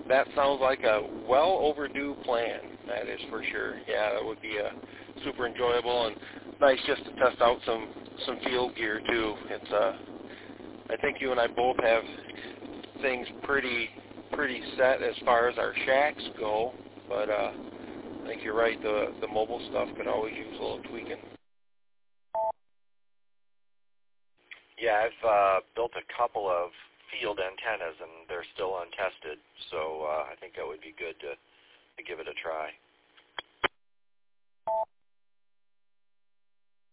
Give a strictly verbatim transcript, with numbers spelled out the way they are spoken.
that sounds like a well overdue plan. That is for sure. Yeah, that would be uh, super enjoyable and nice just to test out some some field gear too. It's uh, I think you and I both have things pretty pretty set as far as our shacks go, but uh, I think you're right. The the mobile stuff could always use a little tweaking. Yeah, I've uh, built a couple of field antennas, and they're still untested, so uh, I think that would be good to, to give it a try.